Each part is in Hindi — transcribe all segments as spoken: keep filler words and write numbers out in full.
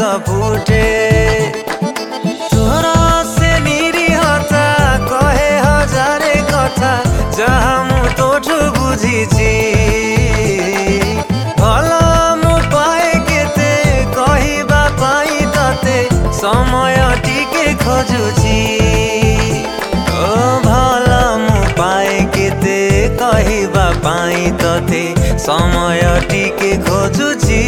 फुटे तोर से निरीहता कहे हजारे कथा जहा मु तोठु बुझीची भल मु पाए केते कहिबा पाई तते समय टिके खोजुची ओ भल मु पाए केते कहिबा पाई तते समय टिके खोजुची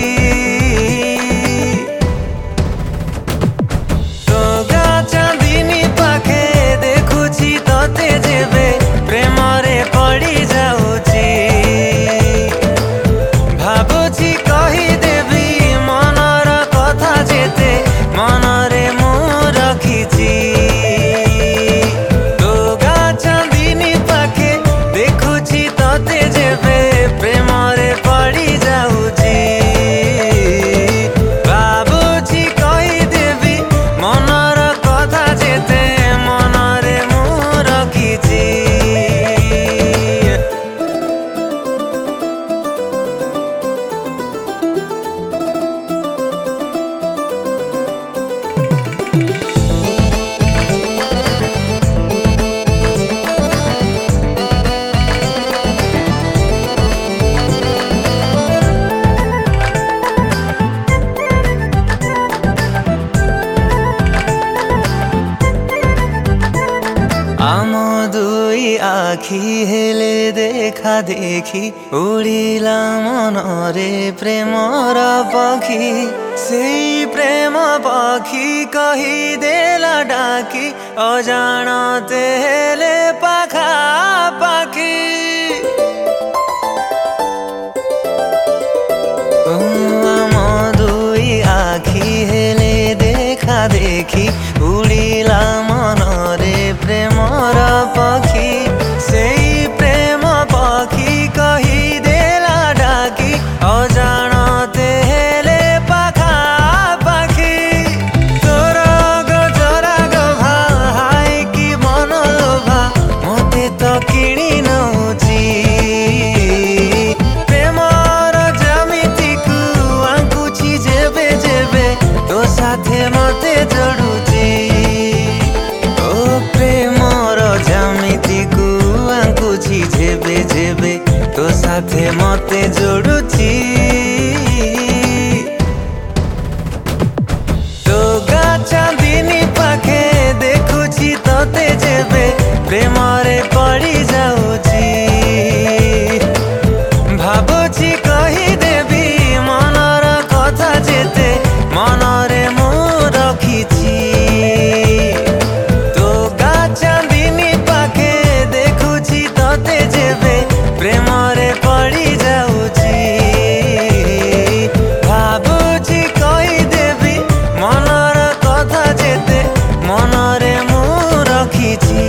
टोगा चांदनी पाखे देखुची तते जेबे प्रेम रे पड़ी जाउची भाबुची कही देवी मनर कथा जेते मनरे मु रखीची टोगा चांदनी पाखे देखुची तते जेबे प्रेम रे पड़ी जाउची भाबुची कही देवी मनर कथा जेते मनरे मु रखीची आम दुई आखी हेले देखा देखी उड़िला मनरे प्रेमर पखी सेई प्रेम पखी कही देला डाकी अजाणते हेले पाखा पाखी आम दुई आखी हेले देखा देखी उड़िला मनरे प्रेमर पखी सेई प्रेम पखी कही देला डाकी अजाणते हेले पाखा पाखी तोर गजरा गभा हाय कि मन लोभा मते तो किणी नउची प्रेमर जमिति कु आंकुची जेबे जेबे तो साथे मते जोडुची ओ प्रेमर जमिति कु आंकुची जेबे जेबे तो साथे मते जोडुची टोगा चांदनी पाखे देखुची तते जेबे प्रेम रे पड़ी जाउची भाबुची कही देवी मनर कथा जेते मनरे मु रखीची टोगा चांदनी पाखे देखुची तते जेबे प्रेम रे पड़ी जाउची भाबुची कही देवी मनर कथा जेते मनरे मु रखीची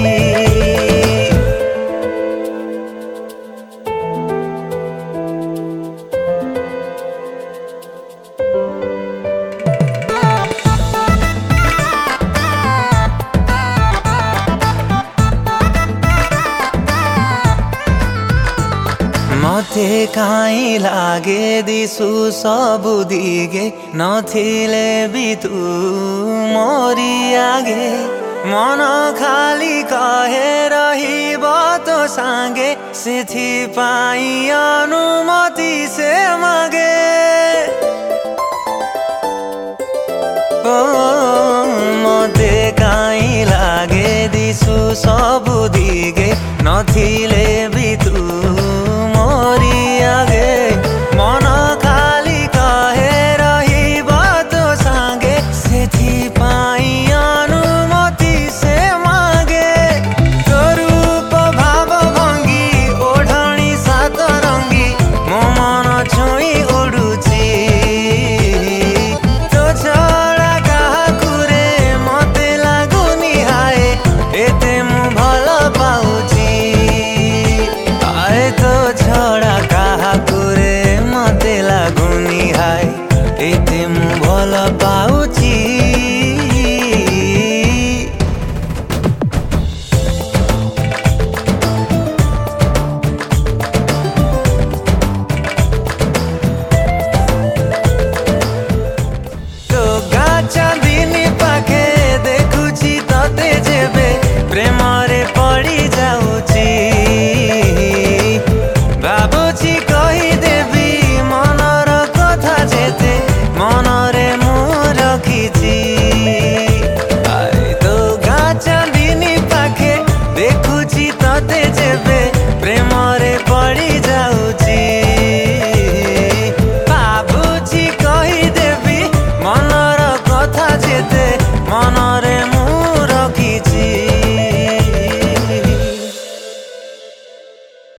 मते काई लागे दिसु सबु दिगे नथिले भी तू मोरी आगे मन खाली कहे रहिब तो सांगे सेथि पाई अनुमति से मागे ओ मते काई लागे दिसु सबु दिगे नथिले भी तू मोरी आगे मन खाली कहे रहिब तो सांगे सेथि पाई अनुमति से मागे स्वरूप भाव भंगी ओढ़णी सात रंगी मो मन छुई उड़ुची तो छड़ा काहाकु रे मते लागुनी हाय एते मु भल पाउची ତତେ ଯେବେ ପ୍ରେମରେ ପଡ଼ି ଯାଉଛି